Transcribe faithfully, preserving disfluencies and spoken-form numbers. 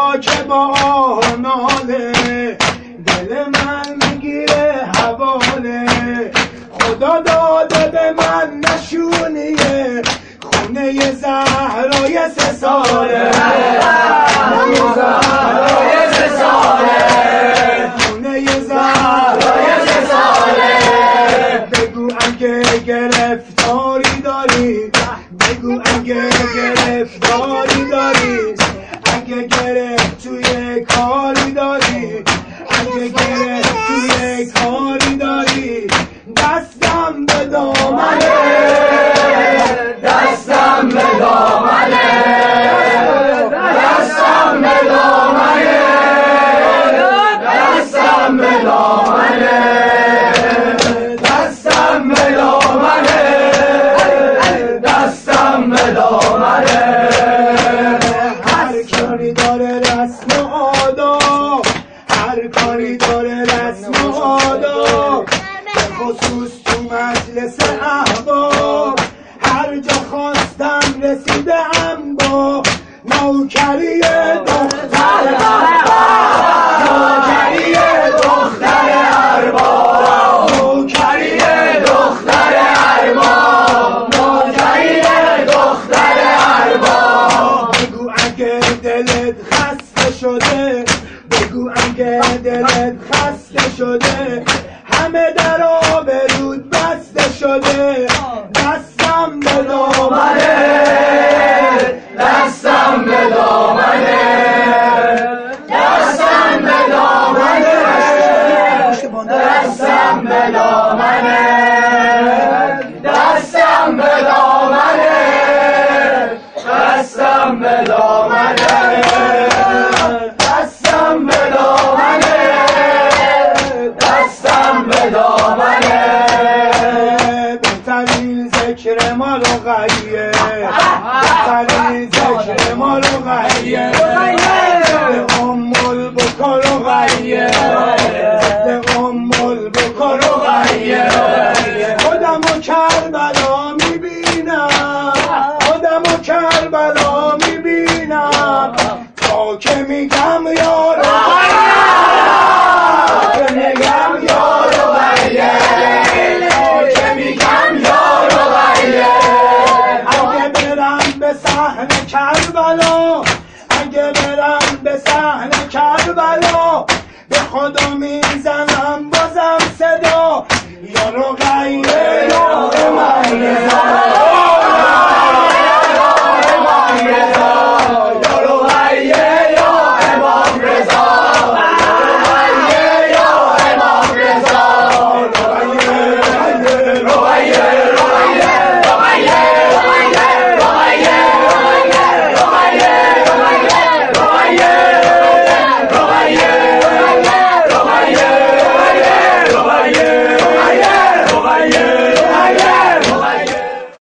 که با آه ناله دل من میگیره حواله. خدا داده به من نشونیه خونه زهرای سه ساله، خونه زهرای سه ساله، خونه زهرای سه ساله. بگو اگه گرفتاری داری، بگو اگه گرفتاری داری، اگه گرفت توی کاری داری، اگه گرفت توی کاری داری، دستم به دامنه، دستم به دامنه، دستم به دامنه، دستم به دامنه، دستم به دامنه، دستم به دامنه. هر کاری داره رسم و آداب، هر کاری داره رسم و آداب، به خصوص تو مجلس احباب. هر جا خواستم رسیدم با نوکری دختر ارباب، نوکری دختر ارباب، نوکری دختر ارباب، نوکری دختر ارباب. بگو اگه دلت خسته شده، بگو اگه دلت خسته شده، همه در آبرود بسته شده، دستم به دامنه، دستم به دامنه، دستم به دامنه، دستم به دامنه، دستم به دامنه، دستم به دامنه، دستم به دامنه، دستم به دامنه. بهترین ذکر ما لغویه، بهترین ذکر ما لغویه، ذکر ام البکا لغویه، ذکر ام البکا لغویه. خودم و کربلا میبینم، خودم و کربلا میبینم، تا که میگم یارو که میگم یارو غیه، تا که میگم یارو غیه. اگه برم به صحن کربلا، اگه برم به صحن کربلا، به خدا میزنم بازم صدا یارو غیه، یارو غیه.